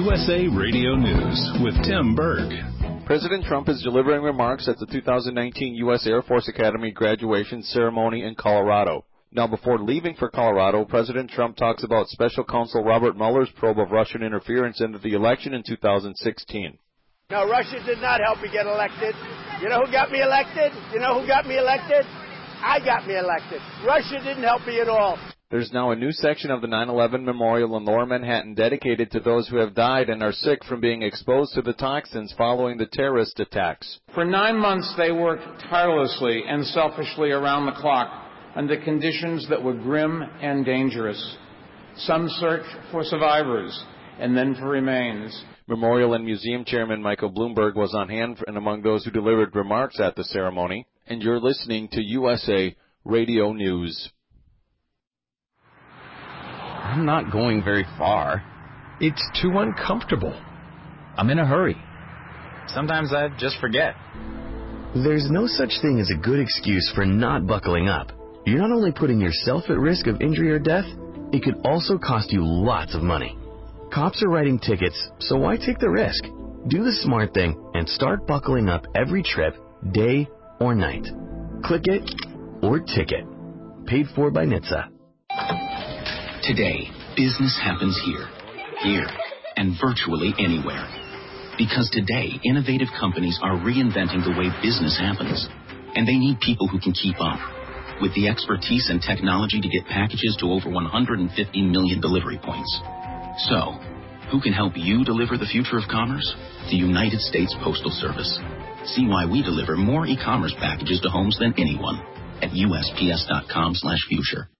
USA Radio News with Tim Berg. President Trump is delivering remarks at the 2019 U.S. Air Force Academy graduation ceremony in Colorado. Now, before leaving for Colorado, President Trump talks about Special Counsel Robert Mueller's probe of Russian interference into the election in 2016. No, Russia did not help me get elected. You know who got me elected? I got me elected. Russia didn't help me at all. There's now a new section of the 9/11 Memorial in Lower Manhattan dedicated to those who have died and are sick from being exposed to the toxins following the terrorist attacks. For 9 months, they worked tirelessly and selfishly around the clock under conditions that were grim and dangerous. Some searched for survivors and then for remains. Memorial and Museum Chairman Michael Bloomberg was on hand and among those who delivered remarks at the ceremony. And you're listening to USA Radio News. I'm not going very far. It's too uncomfortable. I'm in a hurry. Sometimes I just forget. There's no such thing as a good excuse for not buckling up. You're not only putting yourself at risk of injury or death, it could also cost you lots of money. Cops are writing tickets, so why take the risk? Do the smart thing and start buckling up every trip, day or night. Click it or ticket. Paid for by NHTSA. Today, business happens here, and virtually anywhere. Because today, innovative companies are reinventing the way business happens, and they need people who can keep up. With the expertise and technology to get packages to over 150 million delivery points. So, who can help you deliver the future of commerce? The United States Postal Service. See why we deliver more e-commerce packages to homes than anyone at USPS.com/future.